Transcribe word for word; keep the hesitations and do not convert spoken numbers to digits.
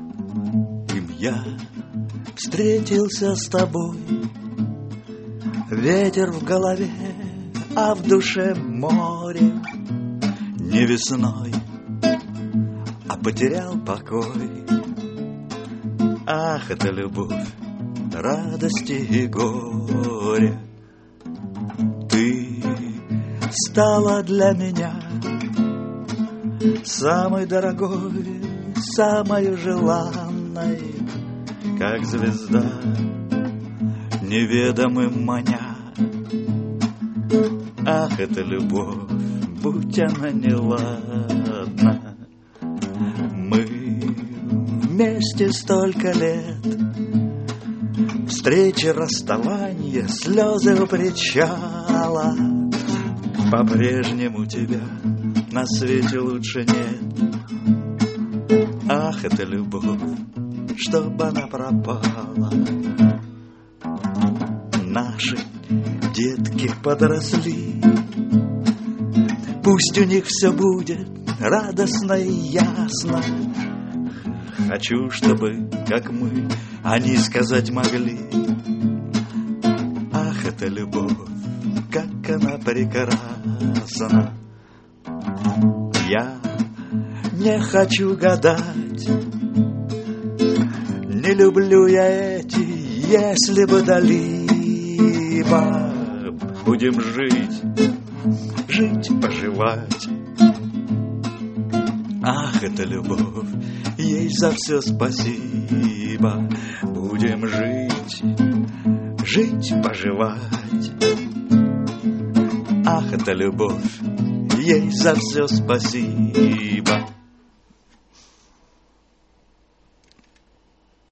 Им я встретился с тобой. Ветер в голове, а в душе море. Не весной, а потерял покой. Ах, это любовь, радости и горе. Ты стала для меня самой дорогой, самой желанной, как звезда, неведомым маня. Ах, это любовь, будь она неладна. Мы вместе столько лет, встречи, расставания, слезы у причала. По-прежнему тебя на свете лучше нет. Ах, это любовь, чтоб она пропала. Наши детки подросли, пусть у них все будет радостно и ясно. Хочу, чтобы, как мы, они сказать могли: ах, это любовь, как она прекрасна. Я не хочу гадать, не люблю я эти если бы да либо. Будем жить, жить, поживать. Ах, это любовь, ей за все спасибо. Будем жить, жить, поживать. Ах, это любовь, ей за все спасибо.